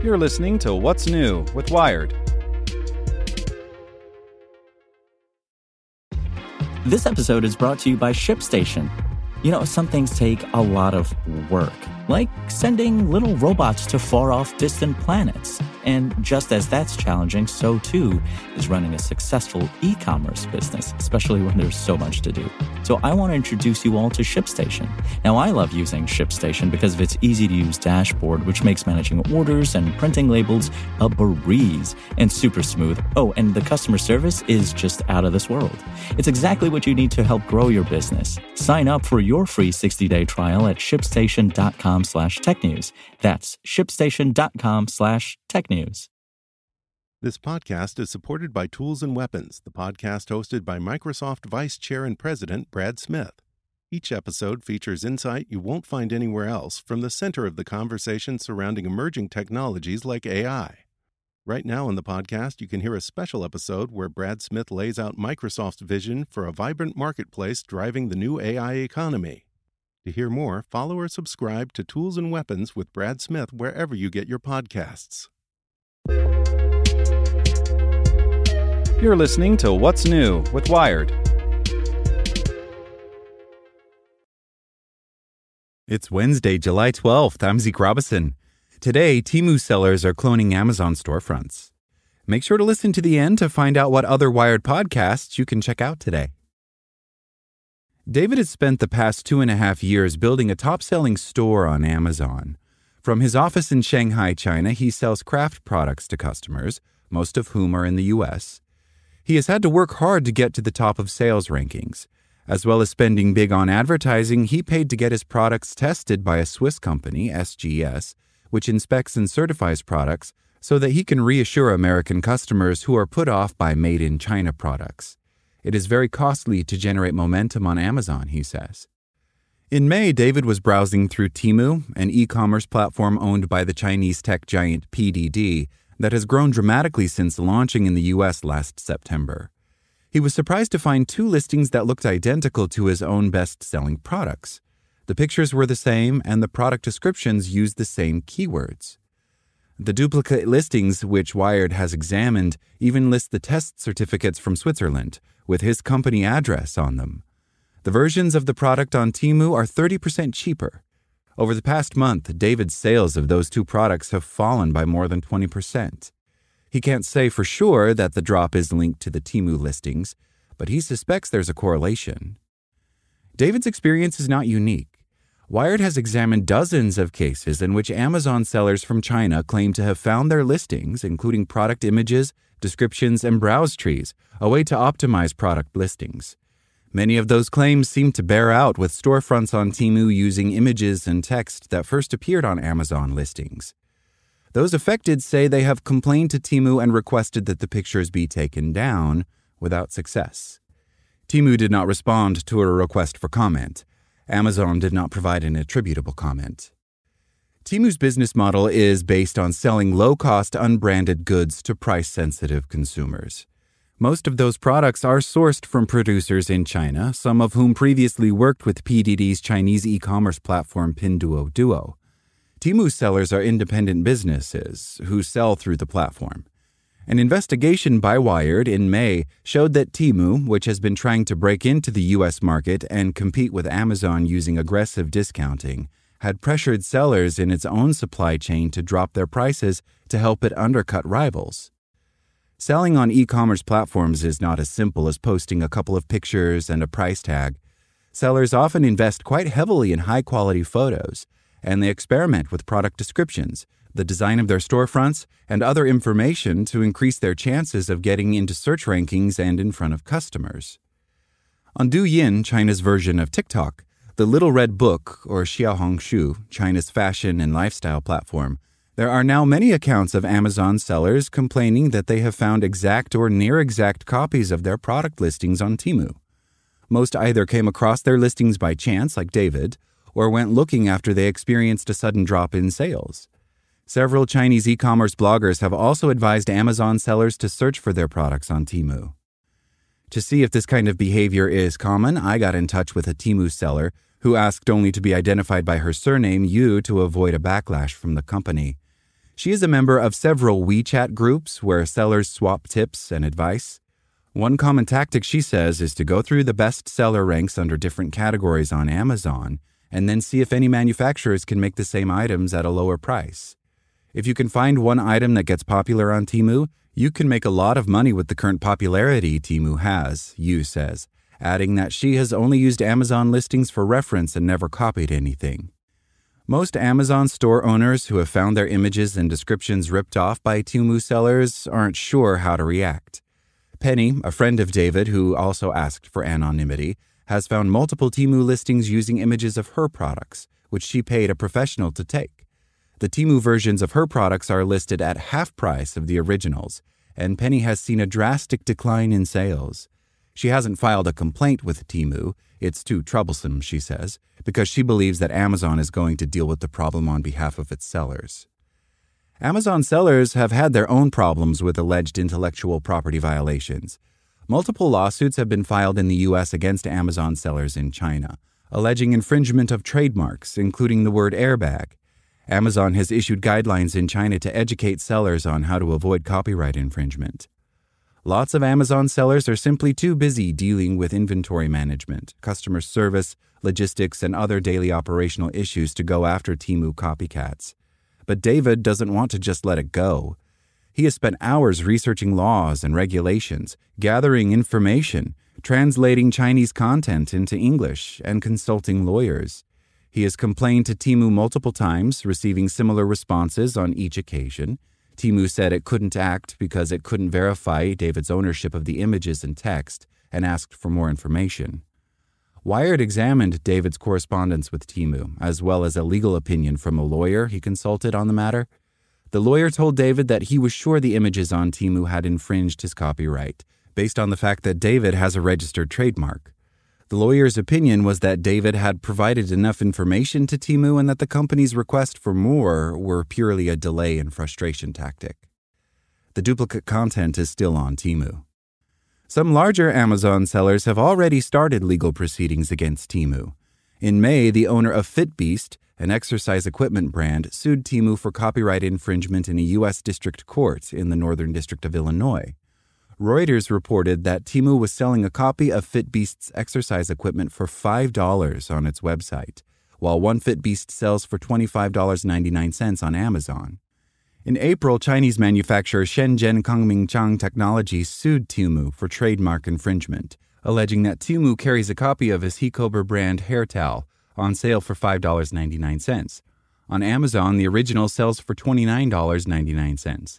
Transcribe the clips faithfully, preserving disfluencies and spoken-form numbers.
You're listening to What's New with Wired. This episode is brought to you by ShipStation. You know, some things take a lot of work, like sending little robots to far-off distant planets. And just as that's challenging, so too is running a successful e-commerce business, especially when there's so much to do. So I want to introduce you all to ShipStation. Now, I love using ShipStation because of its easy-to-use dashboard, which makes managing orders and printing labels a breeze and super smooth. Oh, and the customer service is just out of this world. It's exactly what you need to help grow your business. Sign up for your free sixty-day trial at shipstation.com slash technews. That's shipstation.com slash technews. This podcast is supported by Tools and Weapons, the podcast hosted by Microsoft Vice Chair and President Brad Smith. Each episode features insight you won't find anywhere else from the center of the conversation surrounding emerging technologies like A I. Right now in the podcast, you can hear a special episode where Brad Smith lays out Microsoft's vision for a vibrant marketplace driving the new A I economy. To hear more, follow or subscribe to Tools and Weapons with Brad Smith wherever you get your podcasts. You're listening to What's New with Wired. It's Wednesday, July twelfth. I'm Zeke Robison. Today, Temu sellers are cloning Amazon storefronts. Make sure to listen to the end to find out what other Wired podcasts you can check out today. David has spent the past two and a half years building a top-selling store on Amazon. From his office in Shanghai, China, he sells craft products to customers, most of whom are in the U S. He has had to work hard to get to the top of sales rankings. As well as spending big on advertising, he paid to get his products tested by a Swiss company, S G S, which inspects and certifies products so that he can reassure American customers who are put off by made-in-China products. It is very costly to generate momentum on Amazon, he says. In May, David was browsing through Temu, an e-commerce platform owned by the Chinese tech giant P D D that has grown dramatically since launching in the U S last September. He was surprised to find two listings that looked identical to his own best-selling products. The pictures were the same, and the product descriptions used the same keywords. The duplicate listings, which Wired has examined, even list the test certificates from Switzerland, with his company address on them. The versions of the product on Temu are thirty percent cheaper. Over the past month, David's sales of those two products have fallen by more than twenty percent. He can't say for sure that the drop is linked to the Temu listings, but he suspects there's a correlation. David's experience is not unique. Wired has examined dozens of cases in which Amazon sellers from China claim to have found their listings, including product images, descriptions, and browse trees, a way to optimize product listings. Many of those claims seem to bear out with storefronts on Temu using images and text that first appeared on Amazon listings. Those affected say they have complained to Temu and requested that the pictures be taken down, without success. Temu did not respond to a request for comment. Amazon did not provide an attributable comment. Temu's business model is based on selling low-cost, unbranded goods to price-sensitive consumers. Most of those products are sourced from producers in China, some of whom previously worked with P D D's Chinese e-commerce platform Pinduoduo. Temu sellers are independent businesses who sell through the platform. An investigation by Wired in May showed that Temu, which has been trying to break into the U S market and compete with Amazon using aggressive discounting, had pressured sellers in its own supply chain to drop their prices to help it undercut rivals. Selling on e-commerce platforms is not as simple as posting a couple of pictures and a price tag. Sellers often invest quite heavily in high-quality photos, and they experiment with product descriptions, the design of their storefronts, and other information to increase their chances of getting into search rankings and in front of customers. On Douyin, China's version of TikTok, the Little Red Book, or Xiaohongshu, China's fashion and lifestyle platform, there are now many accounts of Amazon sellers complaining that they have found exact or near-exact copies of their product listings on Temu. Most either came across their listings by chance, like David, or went looking after they experienced a sudden drop in sales. Several Chinese e-commerce bloggers have also advised Amazon sellers to search for their products on Temu. To see if this kind of behavior is common, I got in touch with a Temu seller who asked only to be identified by her surname, Yu, to avoid a backlash from the company. She is a member of several WeChat groups where sellers swap tips and advice. One common tactic, she says, is to go through the best seller ranks under different categories on Amazon and then see if any manufacturers can make the same items at a lower price. If you can find one item that gets popular on Temu, you can make a lot of money with the current popularity Temu has, Yu says, adding that she has only used Amazon listings for reference and never copied anything. Most Amazon store owners who have found their images and descriptions ripped off by Temu sellers aren't sure how to react. Penny, a friend of David who also asked for anonymity, has found multiple Temu listings using images of her products, which she paid a professional to take. The Temu versions of her products are listed at half price of the originals, and Penny has seen a drastic decline in sales. She hasn't filed a complaint with Temu. It's too troublesome, she says, because she believes that Amazon is going to deal with the problem on behalf of its sellers. Amazon sellers have had their own problems with alleged intellectual property violations. Multiple lawsuits have been filed in the U S against Amazon sellers in China, alleging infringement of trademarks, including the word airbag. Amazon has issued guidelines in China to educate sellers on how to avoid copyright infringement. Lots of Amazon sellers are simply too busy dealing with inventory management, customer service, logistics, and other daily operational issues to go after Temu copycats. But David doesn't want to just let it go. He has spent hours researching laws and regulations, gathering information, translating Chinese content into English, and consulting lawyers. He has complained to Temu multiple times, receiving similar responses on each occasion. Temu said it couldn't act because it couldn't verify David's ownership of the images and text and asked for more information. Wired examined David's correspondence with Temu, as well as a legal opinion from a lawyer he consulted on the matter. The lawyer told David that he was sure the images on Temu had infringed his copyright, based on the fact that David has a registered trademark. The lawyer's opinion was that David had provided enough information to Temu and that the company's request for more were purely a delay and frustration tactic. The duplicate content is still on Temu. Some larger Amazon sellers have already started legal proceedings against Temu. In May, the owner of FitBeast, an exercise equipment brand, sued Temu for copyright infringement in a U S district court in the Northern District of Illinois. Reuters reported that Temu was selling a copy of FitBeast's exercise equipment for five dollars on its website, while one FitBeast sells for twenty-five dollars and ninety-nine cents on Amazon. In April, Chinese manufacturer Shenzhen Kongmingchang Technologies sued Temu for trademark infringement, alleging that Temu carries a copy of his Hecober brand hair towel on sale for five dollars and ninety-nine cents. On Amazon, the original sells for twenty-nine dollars and ninety-nine cents.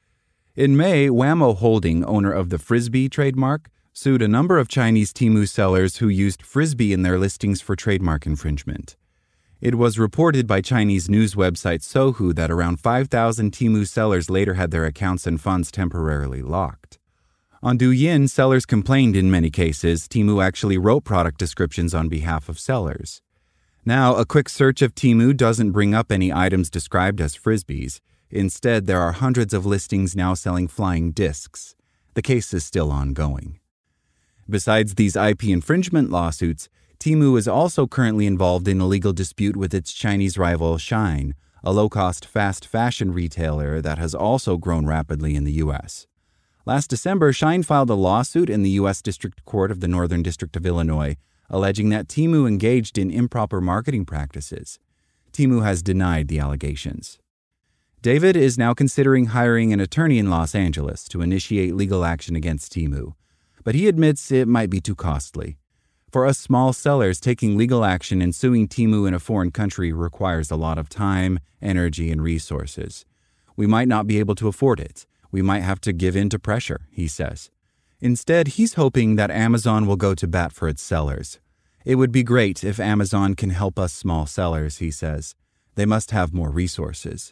In May, Whammo Holding, owner of the Frisbee trademark, sued a number of Chinese Temu sellers who used Frisbee in their listings for trademark infringement. It was reported by Chinese news website Sohu that around five thousand Temu sellers later had their accounts and funds temporarily locked. On Douyin, sellers complained in many cases Temu actually wrote product descriptions on behalf of sellers. Now, a quick search of Temu doesn't bring up any items described as Frisbees. Instead, there are hundreds of listings now selling flying discs. The case is still ongoing. Besides these I P infringement lawsuits, Temu is also currently involved in a legal dispute with its Chinese rival Shein, a low-cost fast fashion retailer that has also grown rapidly in the U S. Last December, Shein filed a lawsuit in the U S District Court of the Northern District of Illinois, alleging that Temu engaged in improper marketing practices. Temu has denied the allegations. David is now considering hiring an attorney in Los Angeles to initiate legal action against Temu, but he admits it might be too costly. For us small sellers, taking legal action and suing Temu in a foreign country requires a lot of time, energy, and resources. We might not be able to afford it. We might have to give in to pressure, he says. Instead, he's hoping that Amazon will go to bat for its sellers. It would be great if Amazon can help us small sellers, he says. They must have more resources.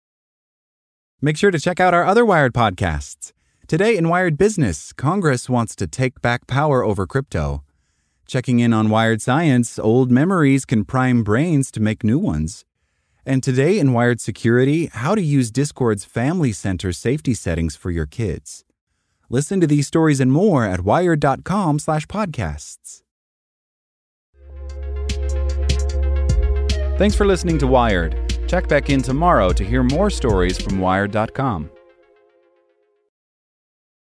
Make sure to check out our other Wired podcasts. Today in Wired Business, Congress wants to take back power over crypto. Checking in on Wired Science, old memories can prime brains to make new ones. And today in Wired Security, how to use Discord's Family Center safety settings for your kids. Listen to these stories and more at wired.com slash podcasts. Thanks for listening to Wired. Check back in tomorrow to hear more stories from Wired dot com.